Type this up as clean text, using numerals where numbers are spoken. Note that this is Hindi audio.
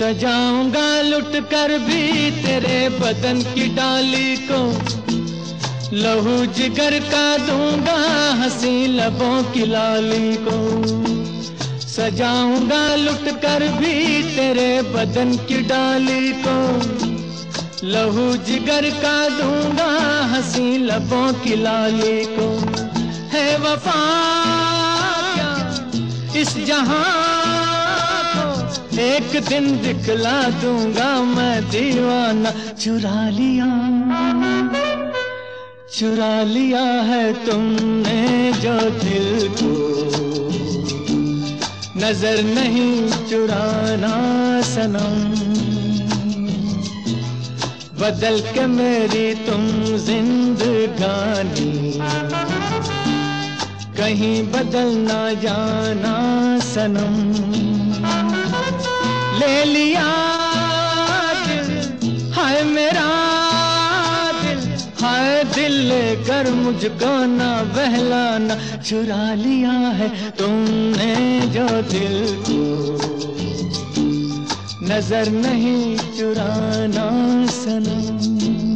सजाऊंगा लुट कर भी तेरे बदन की डाली को, लहू जिगर का दूंगा हंसी लबों की लाली को। सजाऊंगा लुट कर भी तेरे बदन की डाली को, लहू जिगर का दूंगा हंसी लबों की लाली को। है वफा क्या इस जहां को, एक दिन दिखला दूंगा मैं दीवाना। चुरा लिया है तुमने जो दिल को, नजर नहीं चुराना सनम। बदल के मेरी तुम जिंदगानी, कहीं बदल ना जाना सनम। ले लिया दिल, हाय मेरा दिल, हाय दिल लेकर मुझको ना बहलाना। चुरा लिया है तुमने जो दिल को, नजर नहीं चुराना सनम।